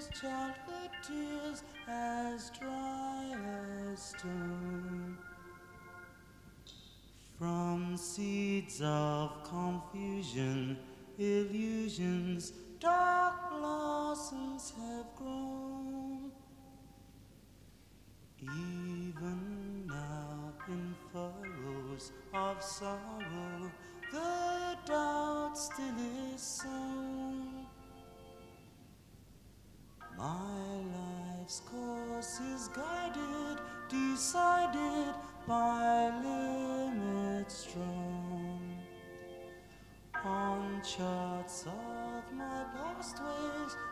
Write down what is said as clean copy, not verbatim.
those childhood tears as dry as stone. From seeds of confusion, illusions, dark blossoms have grown. Even now in furrows of sorrow, the doubt still is sown. My life's course is guided, decided by limits strong. On charts of my past ways,